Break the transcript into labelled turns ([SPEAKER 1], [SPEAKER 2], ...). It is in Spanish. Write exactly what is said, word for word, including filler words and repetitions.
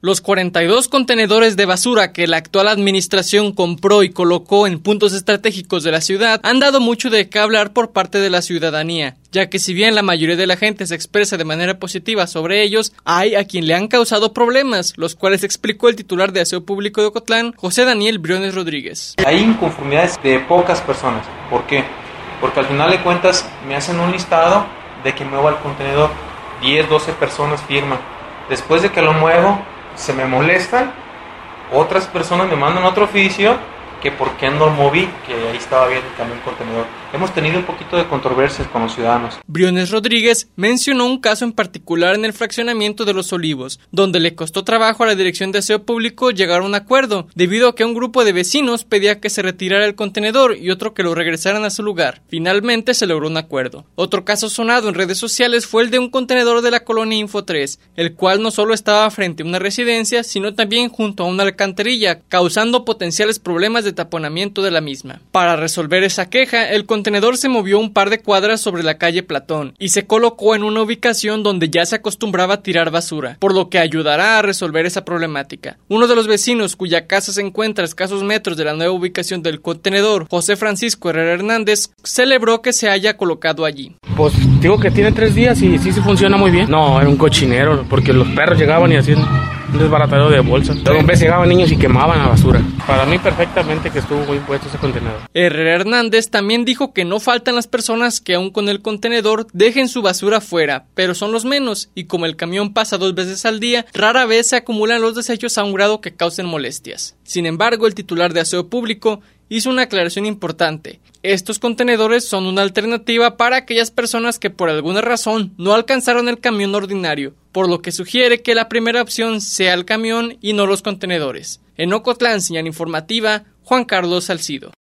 [SPEAKER 1] Los cuarenta y dos contenedores de basura que la actual administración compró y colocó en puntos estratégicos de la ciudad han dado mucho de qué hablar por parte de la ciudadanía, ya que si bien la mayoría de la gente se expresa de manera positiva sobre ellos, hay a quien le han causado problemas, los cuales explicó el titular de Aseo Público de Ocotlán, José Daniel Briones Rodríguez.
[SPEAKER 2] Hay inconformidades de pocas personas. ¿Por qué? Porque al final de cuentas me hacen un listado de que muevo el contenedor, diez, doce personas firman. Después de que lo muevo, se me molestan, otras personas me mandan otro oficio que por qué no lo moví, que ahí estaba bien el camión contenedor. Hemos tenido un poquito de controversias con los ciudadanos.
[SPEAKER 1] Briones Rodríguez mencionó un caso en particular en el fraccionamiento de Los Olivos, donde le costó trabajo a la Dirección de Aseo Público llegar a un acuerdo, debido a que un grupo de vecinos pedía que se retirara el contenedor y otro que lo regresaran a su lugar. Finalmente se logró un acuerdo. Otro caso sonado en redes sociales fue el de un contenedor de la colonia Info tres, el cual no solo estaba frente a una residencia, sino también junto a una alcantarilla, causando potenciales problemas de taponamiento de la misma. Para resolver esa queja, el contenedor se movió un par de cuadras sobre la calle Platón y se colocó en una ubicación donde ya se acostumbraba a tirar basura, por lo que ayudará a resolver esa problemática. Uno de los vecinos cuya casa se encuentra a escasos metros de la nueva ubicación del contenedor, José Francisco Herrera Hernández, celebró que se haya colocado allí.
[SPEAKER 3] Pues digo que tiene tres días y sí se funciona muy bien. No, era un cochinero, porque los perros llegaban y hacían un desbaratadero de bolsas. Luego en vez llegaban niños y quemaban la basura. Para mí perfectamente que estuvo muy puesto ese contenedor.
[SPEAKER 1] Herrera Hernández también dijo que no faltan las personas que aún con el contenedor dejen su basura fuera, pero son los menos, y como el camión pasa dos veces al día, rara vez se acumulan los desechos a un grado que causen molestias. Sin embargo, el titular de Aseo Público hizo una aclaración importante. Estos contenedores son una alternativa para aquellas personas que por alguna razón no alcanzaron el camión ordinario, por lo que sugiere que la primera opción sea el camión y no los contenedores. En Ocotlán, señal informativa, Juan Carlos Salcido.